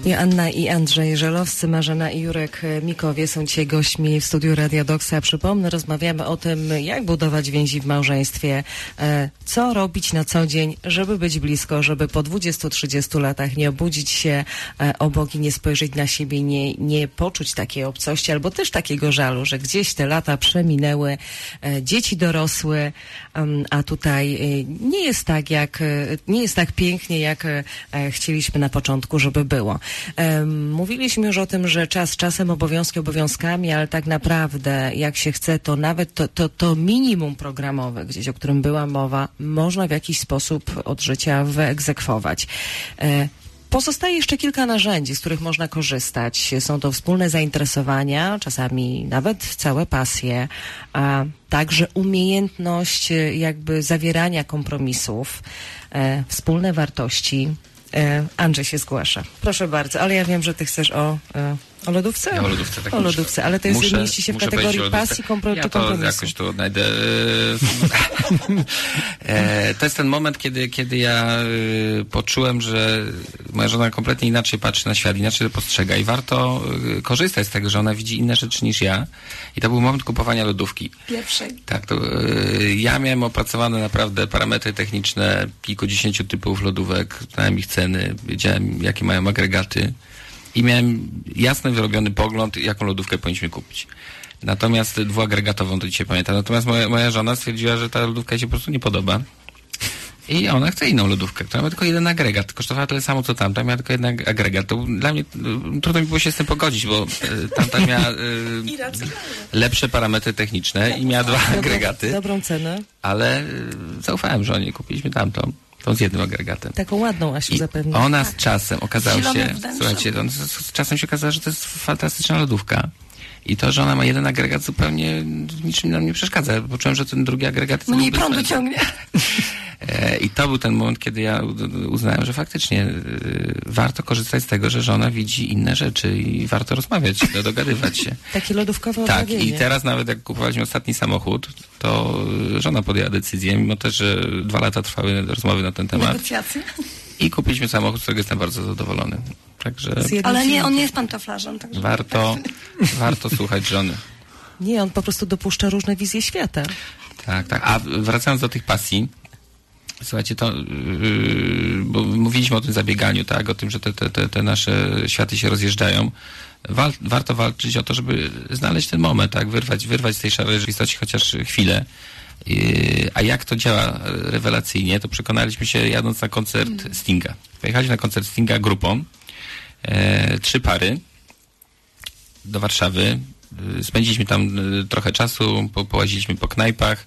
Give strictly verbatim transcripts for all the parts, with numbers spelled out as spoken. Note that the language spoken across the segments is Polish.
Anna i Andrzej Żelowscy, Marzena i Jurek Mikowie są dzisiaj gośćmi w studiu Radia Doksa. Przypomnę, rozmawiamy o tym, jak budować więzi w małżeństwie, co robić na co dzień, żeby być blisko, żeby po dwudziestu trzydziestu latach nie obudzić się obok i nie spojrzeć na siebie, nie, nie poczuć takiej obcości, albo też takiego żalu, że gdzieś te lata przeminęły, dzieci dorosły, a tutaj nie jest tak, jak, nie jest tak pięknie, jak chcieliśmy na początku, żeby było. Mówiliśmy już o tym, że czas czasem, obowiązki obowiązkami, ale tak naprawdę jak się chce, to nawet to, to, to minimum programowe, gdzieś o którym była mowa, można w jakiś sposób od życia wyegzekwować. Pozostaje jeszcze kilka narzędzi, z których można korzystać. Są to wspólne zainteresowania, czasami nawet całe pasje, a także umiejętność jakby zawierania kompromisów, e, wspólne wartości. E, Andrzej się zgłasza. Proszę bardzo, ale ja wiem, że ty chcesz o, e, o lodówce? Ja o lodówce, tak o lodówce, ale to jest, muszę, mieści się w kategorii pasji kompro, ja czy to kompromisu? jakoś tu odnajdę. e, to jest ten moment, kiedy, kiedy ja y, poczułem, że moja żona kompletnie inaczej patrzy na świat, inaczej to postrzega i warto y, korzystać z tego, że ona widzi inne rzeczy niż ja. I to był moment kupowania lodówki. Pierwszej. Tak, to y, ja miałem opracowane naprawdę parametry techniczne kilkudziesięciu typów lodówek, znałem ich ceny, wiedziałem, jakie mają agregaty. I miałem jasno wyrobiony pogląd, jaką lodówkę powinniśmy kupić. Natomiast dwuagregatową, to dzisiaj pamiętam. Natomiast moja, moja żona stwierdziła, że ta lodówka jej się po prostu nie podoba. I ona chce inną lodówkę, która ma tylko jeden agregat. Kosztowała tyle samo, co tamta, miała tylko jeden agregat. To dla mnie trudno mi było się z tym pogodzić, bo y, tamta miała y, lepsze parametry techniczne i miała dwa agregaty. Dobrą cenę. Ale y, zaufałem żonie, kupiliśmy tamtą. Tą z jednym agregatem. Taką ładną, Asiu, zapewne. Ona tak. z czasem okazało Zielone się, wnętrze. słuchajcie, on z, z czasem się okazało, że to jest fantastyczna lodówka. I to, że ona ma jeden agregat, zupełnie niczym nam nie przeszkadza. Poczułem, że ten drugi agregat... Mniej prądu ciągnie. I to był ten moment, kiedy ja uznałem, że faktycznie warto korzystać z tego, że żona widzi inne rzeczy i warto rozmawiać, dogadywać się. Takie lodówkowe Tak, odnowienie. i teraz nawet jak kupowaliśmy ostatni samochód, to żona podjęła decyzję, mimo też, że dwa lata trwały rozmowy na ten temat. Negocjacje. I kupiliśmy samochód, z którego jestem bardzo zadowolony. Także Ale nie, on nie jest pantoflarzem. Także warto, warto słuchać żony. Nie, on po prostu dopuszcza różne wizje świata. Tak, tak. A wracając do tych pasji, słuchajcie, to yy, bo mówiliśmy o tym zabieganiu, tak, o tym, że te, te, te nasze światy się rozjeżdżają. Wal, warto walczyć o to, żeby znaleźć ten moment, tak, wyrwać, wyrwać z tej szarej rzeczywistości chociaż chwilę. Yy, a jak to działa rewelacyjnie, to przekonaliśmy się jadąc na koncert mm. Stinga. Pojechaliśmy na koncert Stinga grupą, e, trzy pary do Warszawy. E, spędziliśmy tam e, trochę czasu, po, połaziliśmy po knajpach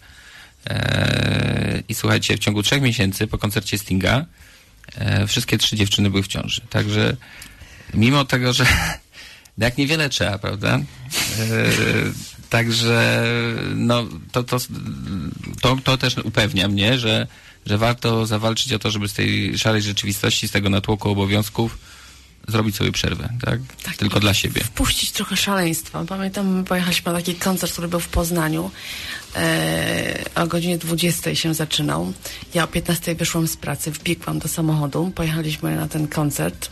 e, i słuchajcie, w ciągu trzech miesięcy po koncercie Stinga e, wszystkie trzy dziewczyny były w ciąży. Także mimo tego, że jak niewiele trzeba, prawda? E, Także no, to, to, to, to też upewnia mnie, że, że warto zawalczyć o to, żeby z tej szarej rzeczywistości, z tego natłoku obowiązków zrobić sobie przerwę, tak? tak Tylko dla siebie. Wpuścić trochę szaleństwa. Pamiętam, pojechaliśmy na taki koncert, który był w Poznaniu. E, o godzinie dwudziestej się zaczynał. Ja o piętnastej wyszłam z pracy, wbiegłam do samochodu. Pojechaliśmy na ten koncert.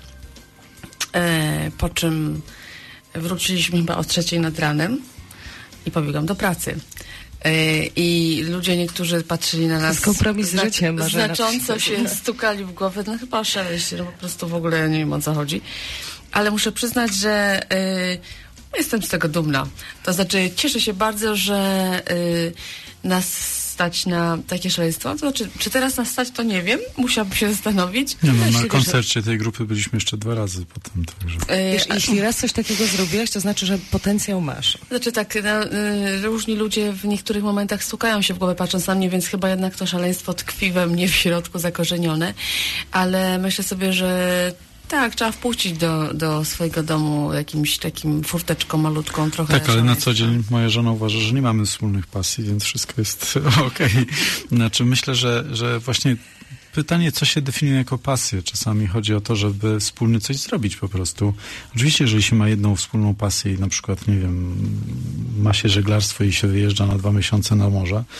E, po czym wróciliśmy chyba o trzeciej nad ranem. I pobiegłam do pracy. Yy, I ludzie niektórzy patrzyli na nas... To jest kompromis z życiem. Zna- znacząco się stukali w głowę. No chyba oszaleliście, no po prostu w ogóle nie wiem, o co chodzi. Ale muszę przyznać, że yy, jestem z tego dumna. To znaczy cieszę się bardzo, że yy, nas stać na takie szaleństwo. To znaczy, czy teraz nas stać, to nie wiem. Musiałabym się zastanowić. Nie, no, na koncercie tej grupy byliśmy jeszcze dwa razy potem, także... Wiesz, jeśli raz coś takiego zrobiłeś, to znaczy, że potencjał masz. Znaczy tak, no, y, różni ludzie w niektórych momentach stukają się w głowę patrząc na mnie, więc chyba jednak to szaleństwo tkwi we mnie w środku zakorzenione. Ale myślę sobie, że tak, trzeba wpuścić do, do swojego domu jakimś takim furteczką malutką trochę. Tak, ale na co dzień moja żona uważa, że nie mamy wspólnych pasji, więc wszystko jest okej. Okay. Znaczy myślę, że, że właśnie pytanie, co się definiuje jako pasję. Czasami chodzi o to, żeby wspólnie coś zrobić po prostu. Oczywiście, jeżeli się ma jedną wspólną pasję i na przykład, nie wiem, ma się żeglarstwo i się wyjeżdża na dwa miesiące na morze,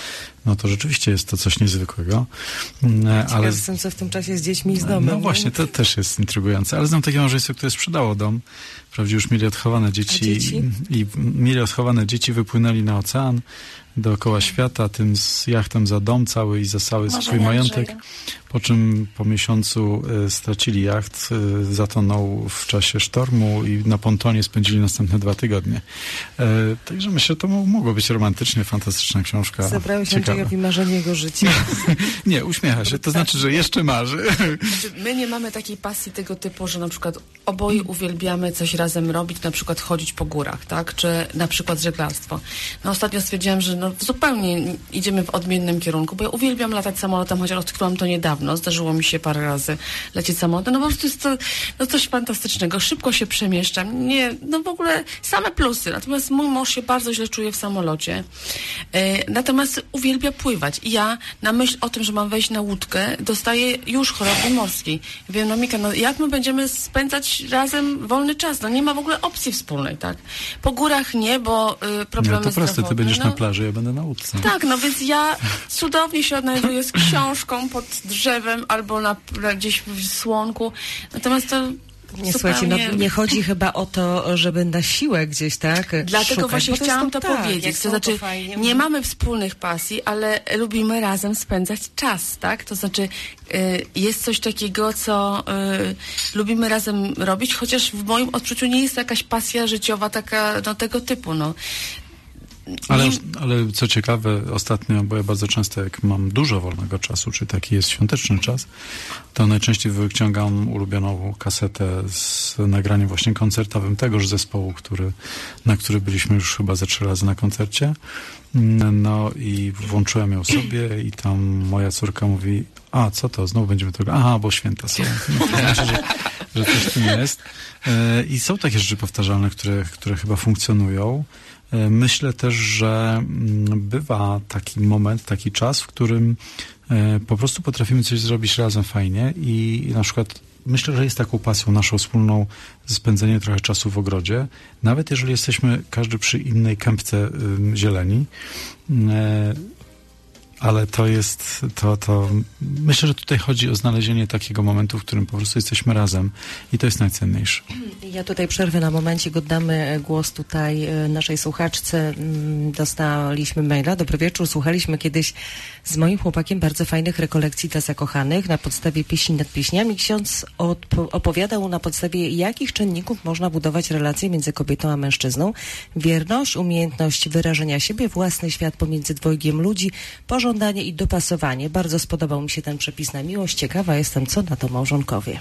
no to rzeczywiście jest to coś niezwykłego. Ale ale jestem, co w tym czasie z dziećmi i z domem. No właśnie, to też jest intrygujące. Ale znam takie małżeństwo, które sprzedało dom. Wprawdzie już mieli odchowane dzieci, dzieci? I, i mieli odchowane dzieci, wypłynęli na ocean dookoła świata, tym z jachtem za dom cały i za cały Marzenia swój majątek. Andrzeja. Po czym po miesiącu y, stracili jacht, y, zatonął w czasie sztormu i na pontonie spędzili następne dwa tygodnie. E, także myślę, że to mo- mogło być romantycznie, fantastyczna książka. Zabrałeś Ciekawa. Andrzejowi marzenie jego życia. Nie, uśmiecha się, to znaczy, że jeszcze marzy. Znaczy, my nie mamy takiej pasji tego typu, że na przykład oboje uwielbiamy coś razem robić, na przykład chodzić po górach, tak? Czy na przykład żeglarstwo. No ostatnio stwierdziłam, że no zupełnie idziemy w odmiennym kierunku, bo ja uwielbiam latać samolotem, chociaż odkryłam to niedawno. Zdarzyło mi się parę razy lecieć samolotem. No po prostu jest to no coś fantastycznego. Szybko się przemieszczam. Nie, no w ogóle same plusy. Natomiast mój mąż się bardzo źle czuje w samolocie. E, natomiast uwielbia pływać. I ja na myśl o tym, że mam wejść na łódkę, dostaję już choroby morskiej. Ja wiem, no Mika, no jak my będziemy spędzać razem wolny czas? No nie ma w ogóle opcji wspólnej, tak? Po górach nie, bo y, problemy Nie, to proste, ty zdrowotne, będziesz no. na plaży, ja będę na łódce. Tak, no więc ja cudownie się odnajduję z książką pod drzewem albo na, na gdzieś w słonku. Natomiast to Nie, zupełnie... słuchajcie, no, nie chodzi chyba o to, żeby na siłę gdzieś, tak? Dlatego szukać, właśnie bo to chciałam jest to tak, jak powiedzieć. są, To znaczy, fajnie. nie mamy wspólnych pasji, ale lubimy razem spędzać czas, tak? To znaczy, y, jest coś takiego, co y, lubimy razem robić, chociaż w moim odczuciu nie jest to jakaś pasja życiowa taka, no tego typu, no. Ale, Nie- ale co ciekawe, ostatnio, bo ja bardzo często jak mam dużo wolnego czasu, czy taki jest świąteczny czas, to najczęściej wyciągam ulubioną kasetę z nagraniem właśnie koncertowym tegoż zespołu, który, na który byliśmy już chyba ze trzy razy na koncercie. No i włączyłem ją sobie i tam moja córka mówi, a co to, znowu będziemy tego, aha, bo święta są. No, to znaczy, że, że coś w tym jest. E, I są takie rzeczy powtarzalne, które, które chyba funkcjonują. Myślę też, że bywa taki moment, taki czas, w którym po prostu potrafimy coś zrobić razem fajnie i na przykład myślę, że jest taką pasją naszą wspólną spędzenie trochę czasu w ogrodzie, nawet jeżeli jesteśmy każdy przy innej kępce zieleni, ale to jest, to, to myślę, że tutaj chodzi o znalezienie takiego momentu, w którym po prostu jesteśmy razem i to jest najcenniejsze. Ja tutaj przerwę na momencik, oddamy głos tutaj e, naszej słuchaczce. Mm, Dostaliśmy maila. Dobry wieczór. Słuchaliśmy kiedyś z moim chłopakiem bardzo fajnych rekolekcji dla zakochanych na podstawie pieśni nad pieśniami. Ksiądz odpo- opowiadał na podstawie jakich czynników można budować relacje między kobietą a mężczyzną. Wierność, umiejętność wyrażenia siebie, własny świat pomiędzy dwojgiem ludzi, pożądanie i dopasowanie. Bardzo spodobał mi się ten przepis na miłość. Ciekawa jestem, co na to małżonkowie.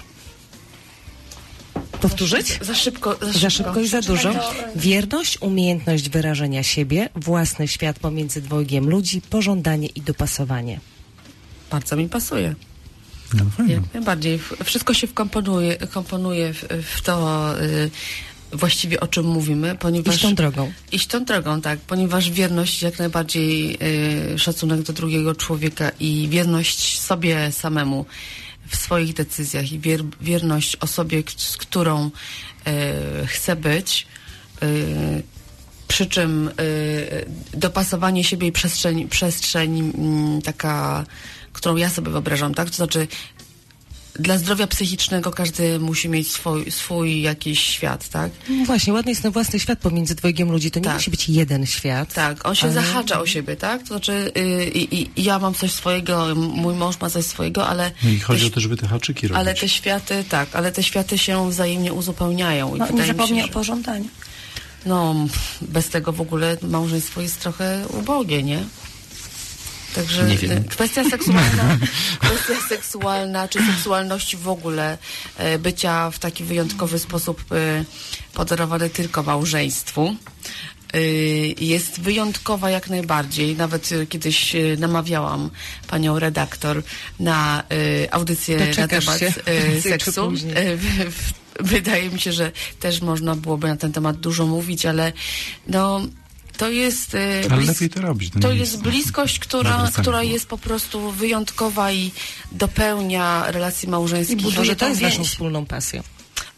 Powtórzyć? Za szybko, za szybko. Za szybko i za dużo. Wierność, umiejętność wyrażenia siebie, własny świat pomiędzy dwojgiem ludzi, pożądanie i dopasowanie. Bardzo mi pasuje. No, fajnie. Jak najbardziej. W- Wszystko się wkomponuje komponuje w, w to y, właściwie o czym mówimy, ponieważ... Iść tą drogą. Iść tą drogą, tak, ponieważ wierność jak najbardziej y, szacunek do drugiego człowieka i wierność sobie samemu w swoich decyzjach i wier, wierność osobie, k- z którą y, chcę być, y, przy czym y, dopasowanie siebie i przestrzeń, przestrzeń mm, taka, którą ja sobie wyobrażam, tak, to znaczy dla zdrowia psychicznego każdy musi mieć swój, swój jakiś świat, tak? No właśnie, ładny jest ten własny świat pomiędzy dwojgiem ludzi. To nie Tak. musi być jeden świat. Tak, on się ale- zahacza o siebie, tak? To znaczy y, i, i ja mam coś swojego, m- mój mąż ma coś swojego, ale No i chodzi te, o to, żeby te haczyki robić. ale te światy, tak, ale te światy się wzajemnie uzupełniają. I No, nie wydaje mi zapomnij się, o że, pożądaniu. no, bez tego w ogóle małżeństwo jest trochę ubogie, nie? Także Nie wiem. y, kwestia seksualna, kwestia seksualna, czy seksualności w ogóle, e, bycia w taki wyjątkowy sposób e, podarowany tylko małżeństwu, y, jest wyjątkowa jak najbardziej. Nawet y, kiedyś y, namawiałam panią redaktor na y, audycję na Doczekasz temat się y, prędzej czy seksu. później. Y, w- w- Wydaje mi się, że też można byłoby na ten temat dużo mówić, ale no to jest... y, Ale blis- lepiej to robić. no to nie jest bliskość, która, Nawracanie która było. jest po prostu wyjątkowa i dopełnia relacji I małżeńskich. buduje, to tą jest więź. naszą wspólną pasją.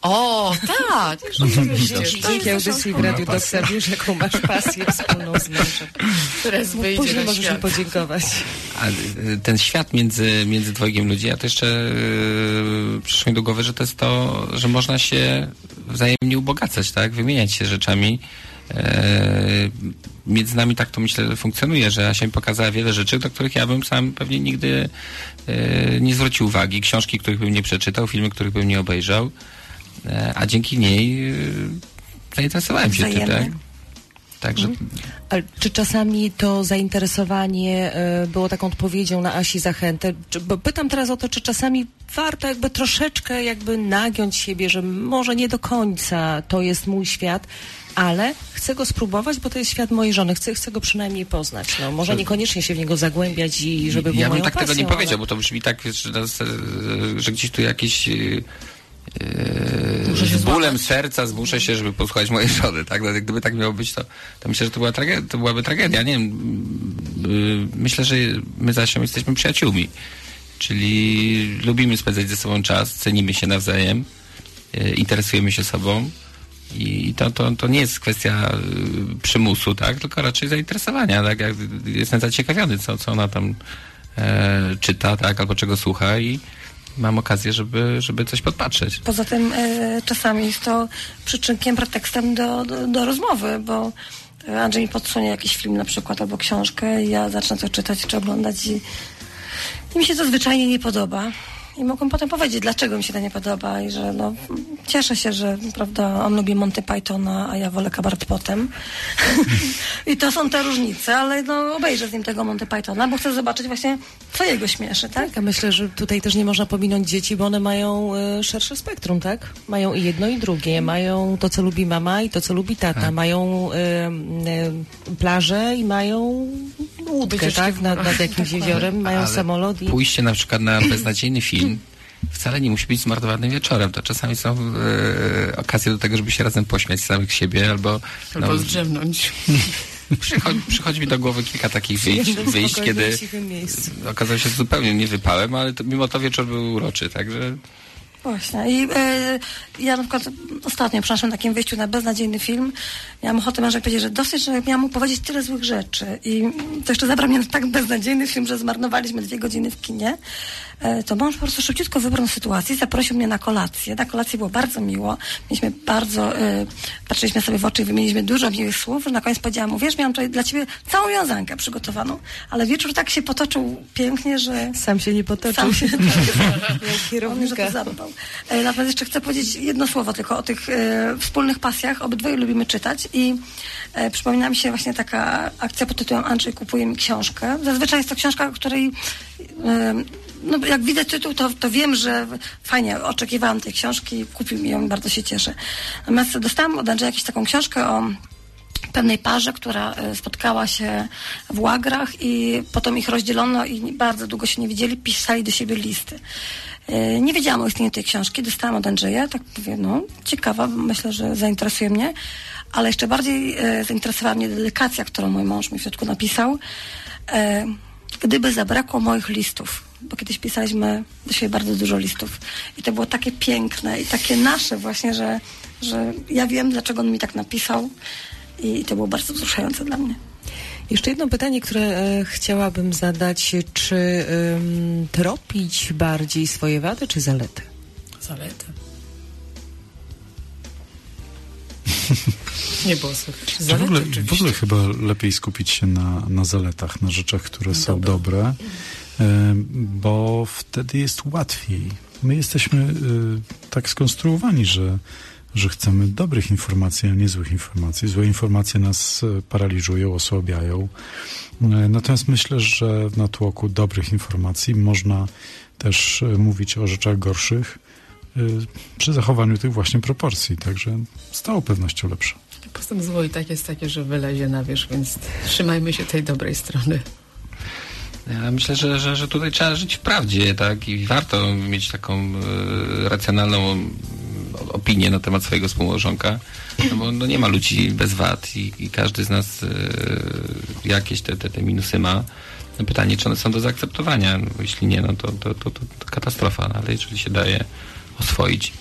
O, tak! Oczywiście. Dzięki audycji w Radiu Doksa wiesz, jaką masz pasję wspólną z mężem. Teraz wyjdzie Później na możesz mi świat. podziękować. A y, ten świat między, między dwojgiem ludzi, a to jeszcze yy, przyszło mi do głowy, że to jest to, że można się wzajemnie ubogacać, tak? Wymieniać się rzeczami. Yy, między nami tak to myślę funkcjonuje, że Asia mi pokazała wiele rzeczy, do których ja bym sam pewnie nigdy yy, nie zwrócił uwagi. Książki, których bym nie przeczytał, filmy, których bym nie obejrzał. Yy, a dzięki niej yy, zainteresowałem się tym, tak? Także... Ale czy czasami to zainteresowanie y, było taką odpowiedzią na Asi zachętę? Czy, bo pytam teraz o to, czy czasami warto jakby troszeczkę jakby nagiąć siebie, że może nie do końca to jest mój świat, ale chcę go spróbować, bo to jest świat mojej żony. Chcę, chcę go przynajmniej poznać. No, może niekoniecznie się w niego zagłębiać i żeby był Ja bym moją tak pasją, tego nie ale... powiedział, bo to brzmi tak, że, że gdzieś tu jakieś yy, Muszę się z bólem złapać. serca zmuszę się, żeby posłuchać mojej żony, tak? No, gdyby tak miało być, to, to myślę, że to, była trage- to byłaby tragedia. Nie wiem, yy, myślę, że my z Asią jesteśmy przyjaciółmi, czyli lubimy spędzać ze sobą czas, cenimy się nawzajem, yy, interesujemy się sobą. I to, to, to nie jest kwestia y, przymusu, tak? Tylko raczej zainteresowania, tak? Jak jestem zaciekawiony, co, co ona tam e, czyta, tak? Albo czego słucha i mam okazję, żeby, żeby coś podpatrzeć. Poza tym e, czasami jest to przyczynkiem, pretekstem do, do, do rozmowy, bo Andrzej mi podsunie jakiś film na przykład albo książkę i ja zacznę to czytać czy oglądać i, i mi się to zwyczajnie nie podoba. I mogą potem powiedzieć, dlaczego mi się to nie podoba i że no, cieszę się, że prawda, on lubi Monty Pythona, a ja wolę kabaret potem. I to są te różnice, ale no, obejrzę z nim tego Monty Pythona, bo chcę zobaczyć właśnie, co jego śmieszy, tak? Tak, a myślę, że tutaj też nie można pominąć dzieci, bo one mają y, szersze spektrum, tak? Mają i jedno, i drugie. Mają to, co lubi mama i to, co lubi tata. Tak. Mają y, y, plażę i mają łódkę, Wycieczki tak? w Nad, górach. nad jakimś jeziorem. Mają Ale samolot i... pójście na przykład na beznadziejny film wcale nie musi być zmarnowanym wieczorem. To czasami są e, okazje do tego, żeby się razem pośmiać z samych siebie, albo... Albo no, zdrzemnąć. przychodzi, przychodzi mi do głowy kilka takich w wyjść, jednym wyjść spokojnym, kiedy cichym miejscu. okazało się zupełnie nie wypałem, ale to, mimo to wieczór był uroczy, także... Właśnie. I e, ja na przykład ostatnio przy naszym takim wyjściu na beznadziejny film miałam ochotę mężowi powiedzieć, że dosyć, że miałam mu powiedzieć tyle złych rzeczy. I to jeszcze zabrał mnie na tak beznadziejny film, że zmarnowaliśmy dwie godziny w kinie. E, to mąż po prostu szybciutko wybrał sytuację, zaprosił mnie na kolację. Na kolacji było bardzo miło. Mieliśmy bardzo, e, patrzyliśmy sobie w oczy i wymieniliśmy dużo miłych słów, że na koniec powiedziałam mu, wiesz, miałam tutaj dla ciebie całą wiązankę przygotowaną, ale wieczór tak się potoczył pięknie, że... Sam się nie potoczył. Sam się Jak On mnie za kierownika. to zadbał. E, natomiast jeszcze chcę powiedzieć jedno słowo tylko o tych e, wspólnych pasjach. Obydwoje lubimy czytać i e, przypomina mi się właśnie taka akcja pod tytułem Andrzej kupuje mi książkę. Zazwyczaj jest to książka, której e, no, jak widzę tytuł, to, to wiem, że fajnie, oczekiwałam tej książki, kupił mi ją i bardzo się cieszę. Natomiast dostałam od Andrzeja jakąś taką książkę o pewnej parze, która spotkała się w łagrach i potem ich rozdzielono i bardzo długo się nie widzieli, pisali do siebie listy. Nie wiedziałam o istnieniu tej książki, dostałam od Andrzeja, tak mówię, no ciekawa, myślę, że zainteresuje mnie, ale jeszcze bardziej e, zainteresowała mnie dedykacja, którą mój mąż mi w środku napisał. E, gdyby zabrakło moich listów, bo kiedyś pisaliśmy do siebie bardzo dużo listów i to było takie piękne i takie nasze właśnie, że, że ja wiem, dlaczego on mi tak napisał i to było bardzo wzruszające dla mnie. Jeszcze jedno pytanie, które e, chciałabym zadać. Czy e, tropić bardziej swoje wady, czy zalety? Zalety. Nie było słychać. W Zalety ogóle, oczywiście. w ogóle chyba lepiej skupić się na, na zaletach, na rzeczach, które są Dobre. dobre, y, bo wtedy jest łatwiej. My jesteśmy y, tak skonstruowani, że, że chcemy dobrych informacji, a nie złych informacji. Złe informacje nas y, paraliżują, osłabiają. Y, natomiast myślę, że w natłoku dobrych informacji można też y, mówić o rzeczach gorszych, przy zachowaniu tych właśnie proporcji, także z całą pewnością lepsze. Postęp zło i tak jest takie, że wylezie na wierzch, więc trzymajmy się tej dobrej strony. Ja myślę, że, że, że tutaj trzeba żyć w prawdzie, tak? I warto mieć taką e, racjonalną opinię na temat swojego współmałżonka, no bo no nie ma ludzi bez wad i, i każdy z nas e, jakieś te, te, te minusy ma. No pytanie, czy one są do zaakceptowania, no, bo jeśli nie, no to, to, to, to, to katastrofa, no, ale jeżeli się daje oswoić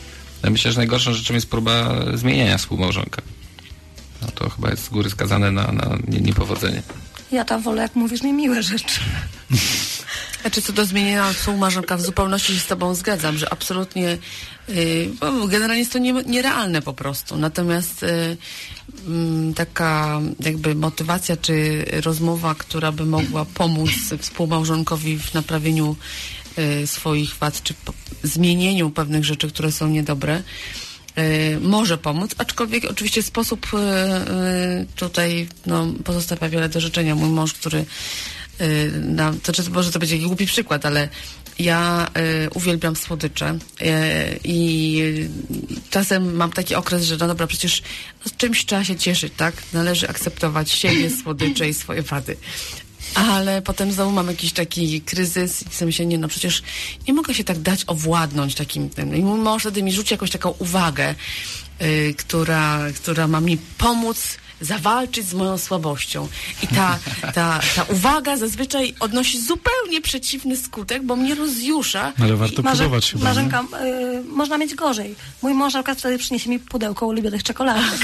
Ja myślę, że najgorszą rzeczą jest próba zmieniania współmałżonka. No to chyba jest z góry skazane na, na niepowodzenie. Ja tam wolę, jak mówisz mi, miłe rzeczy. Znaczy, co do zmienienia współmałżonka, w zupełności się z tobą zgadzam, że absolutnie yy, generalnie jest to nie, nierealne po prostu. Natomiast yy, yy, taka jakby motywacja czy rozmowa, która by mogła pomóc współmałżonkowi w naprawieniu yy, swoich wad, czy po, zmienieniu pewnych rzeczy, które są niedobre, Yy, może pomóc, aczkolwiek oczywiście sposób yy, yy, tutaj no, pozostawia wiele do życzenia. Mój mąż, który yy, na, to czy, może to będzie taki głupi przykład, ale ja yy, uwielbiam słodycze yy, i yy, czasem mam taki okres, że no dobra, przecież no, z czymś trzeba się cieszyć, tak? Należy akceptować siebie, słodycze i swoje wady. Ale potem znowu mam jakiś taki kryzys i sobie myślę, nie no przecież nie mogę się tak dać owładnąć takim tym. I mój mąż wtedy mi rzuci jakąś taką uwagę, yy, która, która ma mi pomóc zawalczyć z moją słabością. I ta, ta, ta uwaga zazwyczaj odnosi zupełnie przeciwny skutek, bo mnie rozjusza. Ale warto Marze- próbować chyba. Marzenka, y, można mieć gorzej. Mój mąż na przykład wtedy przyniesie mi pudełko ulubionych czekoladek.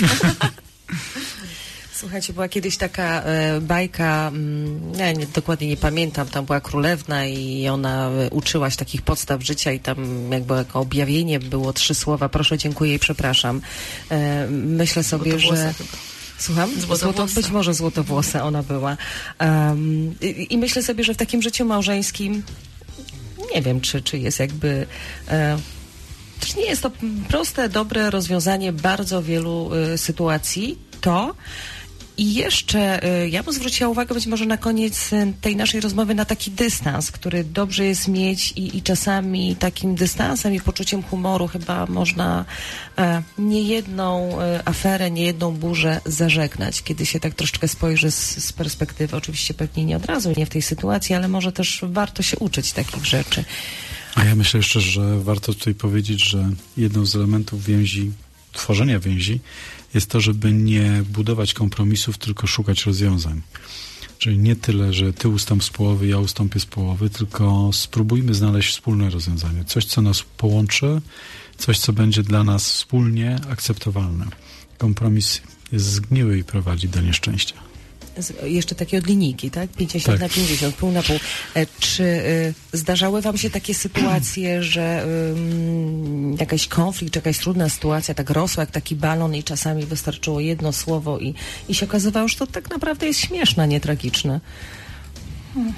Słuchajcie, była kiedyś taka e, bajka, mm, ja nie, dokładnie nie pamiętam, tam była królewna i ona e, uczyła się takich podstaw życia i tam jakby jako objawienie było trzy słowa: proszę, dziękuję i przepraszam. E, myślę sobie, że... Słucham? Złoto, być może złotowłosa ona była. Um, i, I myślę sobie, że w takim życiu małżeńskim nie wiem, czy, czy jest jakby... E, też nie jest to proste, dobre rozwiązanie bardzo wielu y, sytuacji. To i jeszcze y, ja bym zwróciła uwagę być może na koniec y, tej naszej rozmowy na taki dystans, który dobrze jest mieć i, i czasami takim dystansem i poczuciem humoru chyba można y, niejedną y, aferę, niejedną burzę zażegnać, kiedy się tak troszeczkę spojrzy z, z perspektywy, oczywiście pewnie nie od razu, nie w tej sytuacji, ale może też warto się uczyć takich rzeczy. A ja myślę jeszcze, że warto tutaj powiedzieć, że jedną z elementów więzi, tworzenia więzi jest to, żeby nie budować kompromisów, tylko szukać rozwiązań. Czyli nie tyle, że ty ustąp z połowy, ja ustąpię z połowy, tylko spróbujmy znaleźć wspólne rozwiązanie. Coś, co nas połączy, coś, co będzie dla nas wspólnie akceptowalne. Kompromis jest zgniły i prowadzi do nieszczęścia. Jeszcze takie od linijki, tak? pięćdziesiąt tak. na pięćdziesiąt, pół na pół. E, czy y, zdarzały wam się takie sytuacje, że y, jakaś konflikt, czy jakaś trudna sytuacja tak rosła jak taki balon i czasami wystarczyło jedno słowo i, i się okazywało, że to tak naprawdę jest śmieszne, nie tragiczne? Hmm.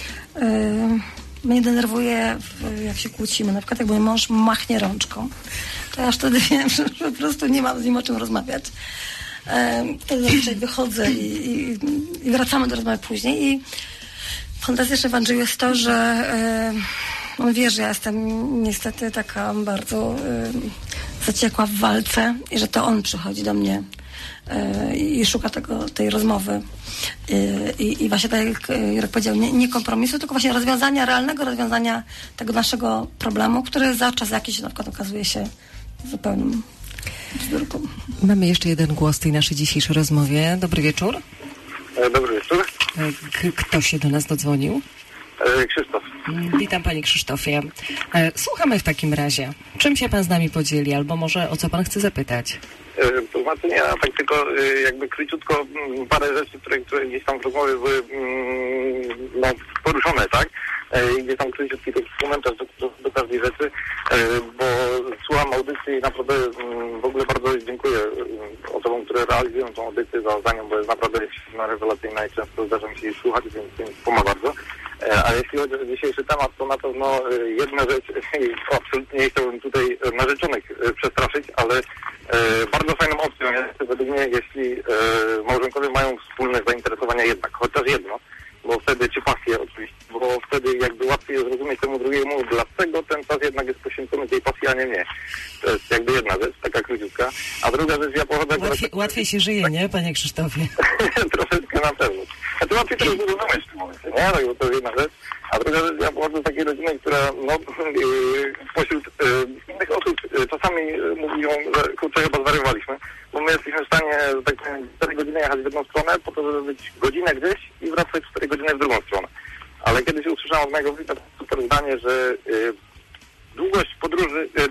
Y, mnie denerwuje, jak się kłócimy. Na przykład jak mój mąż machnie rączką, to ja już wtedy wiem, że po prostu nie mam z nim o czym rozmawiać. Wtedy zazwyczaj wychodzę i, i, i wracamy do rozmowy później. I fantastyczne w Andrzeju jest to, że e, on wie, że ja jestem niestety taka bardzo e, zaciekła w walce i że to on przychodzi do mnie e, i szuka tego, tej rozmowy. E, i, I właśnie tak jak Jurek powiedział, nie, nie kompromisu, tylko właśnie rozwiązania, realnego rozwiązania tego naszego problemu, który za czas jakiś na przykład okazuje się zupełnym bzdurką. Mamy jeszcze jeden głos w tej naszej dzisiejszej rozmowie. Dobry wieczór. Dobry wieczór. K- kto się do nas dodzwonił? E, Krzysztof. Witam Panie Krzysztofie. E, słuchamy w takim razie. Czym się Pan z nami podzieli, albo może o co Pan chce zapytać? E, to znaczy ja tak tylko e, jakby króciutko m, parę rzeczy, które, które gdzieś tam w rozmowie były mm, no, poruszone, tak? E, gdzieś tam króciutki taki komentarz do, do, do każdej rzeczy, e, bo słucham audycji i naprawdę m, w ogóle bardzo dziękuję e, osobom, które realizują tą audycję za nią, bo jest naprawdę rewelacyjna i często zdarza mi się jej słuchać, więc, więc pomaga bardzo. A jeśli chodzi o dzisiejszy temat, to na pewno jedna rzecz, absolutnie nie chciałbym tutaj narzeczonych przestraszyć, ale bardzo fajną opcją jest według mnie, jeśli małżonkowie mają wspólne zainteresowania jednak, chociaż jedno, bo wtedy, czy pasję oczywiście, bo wtedy jakby łatwiej jest zrozumieć temu drugiemu, dlaczego ten czas jednak jest poświęcony tej pasji, a nie mnie. To jest jakby jedna rzecz, taka króciutka. A druga rzecz, ja pochodzę... Łatwiej, łatwiej się żyje, nie, Panie Krzysztofie? Troszeczkę na pewno. A to łatwiej teraz zrozumieć w tym momencie, nie? Tak, bo to jest jedna rzecz. A druga rzecz, ja pochodzę z takiej rodziny, która no, yy, pośród yy, innych osób yy, czasami yy, mówią, że kurczę, chyba zwariowaliśmy, bo my jesteśmy w stanie, tak powiem, cztery godziny jechać w jedną stronę, po to, żeby być godzinę gdzieś i wracać cztery godziny w drugą stronę. Ale kiedyś usłyszałem od mojego wujka super zdanie, że yy, długość podróży, yy, długość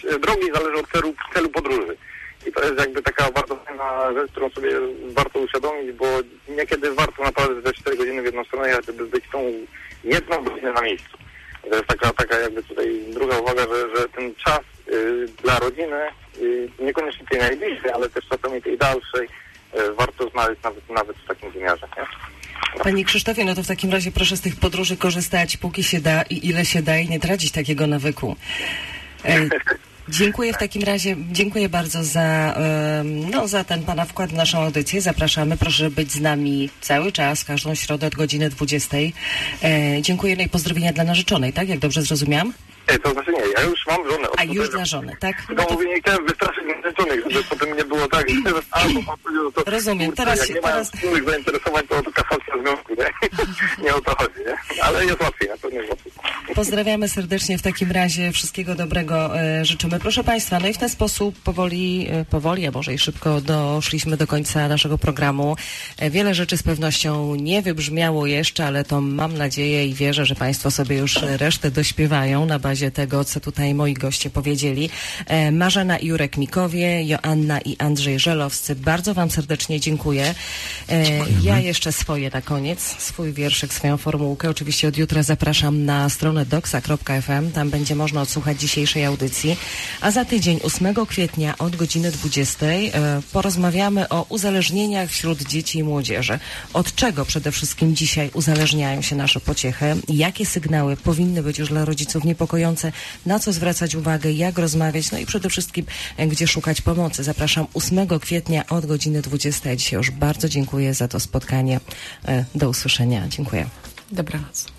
drogi zależy od celu, celu podróży. I to jest jakby taka bardzo fajna rzecz, którą sobie warto uświadomić, bo niekiedy warto naprawdę dać cztery godziny w jedną stronę, żeby być tą jedną godzinę na miejscu. To jest taka, taka jakby tutaj druga uwaga, że, że ten czas y, dla rodziny, y, niekoniecznie tej najbliższej, ale też czasami tej dalszej, y, warto znaleźć nawet, nawet w takim wymiarze. Nie? Panie Krzysztofie, no to w takim razie proszę z tych podróży korzystać, póki się da i ile się da i nie tracić takiego nawyku. E, dziękuję w takim razie, dziękuję bardzo za, e, no, za ten Pana wkład w naszą audycję. Zapraszamy, proszę być z nami cały czas, każdą środę od godziny dwudziestej. E, dziękuję, no i pozdrowienia dla narzeczonej, tak? Jak dobrze zrozumiałam? E, to znaczy nie, ja już mam żonę. A już dla żony, tak? No No to... mówię, nie chciałem wystraszyć narzeczonych, żeby potem nie było tak, że a, to pan powiedział, to, Rozumiem, kurczę, teraz jak się- nie mają teraz- wspólnych zainteresowań, to to kasacja związku, nie? Nie o to chodzi, nie? Ale jest łatwiej, na pewno jest łatwiej. Pozdrawiamy serdecznie w takim razie, wszystkiego dobrego e, życzymy. Proszę Państwa, no i w ten sposób powoli, e, powoli, a może i szybko doszliśmy do końca naszego programu. E, wiele rzeczy z pewnością nie wybrzmiało jeszcze, ale to mam nadzieję i wierzę, że Państwo sobie już resztę dośpiewają na bazie tego, co tutaj moi goście powiedzieli. E, Marzena i Jurek Mikowie, Joanna i Andrzej Żelowscy, bardzo Wam serdecznie dziękuję. E, ja jeszcze swoje na koniec, swój wierszyk, swoją formułkę. Oczywiście od jutra zapraszam na stronę doksa kropka f m. Tam będzie można odsłuchać dzisiejszej audycji. A za tydzień, ósmego kwietnia od godziny dwudziestej e, porozmawiamy o uzależnieniach wśród dzieci i młodzieży. Od czego przede wszystkim dzisiaj uzależniają się nasze pociechy? Jakie sygnały powinny być już dla rodziców niepokojące? Na co zwracać uwagę? Jak rozmawiać? No i przede wszystkim, e, gdzie szukać pomocy? Zapraszam ósmego kwietnia od godziny dwudziestej. Dzisiaj już bardzo dziękuję za to spotkanie. E, do usłyszenia. Dziękuję. Dobranoc.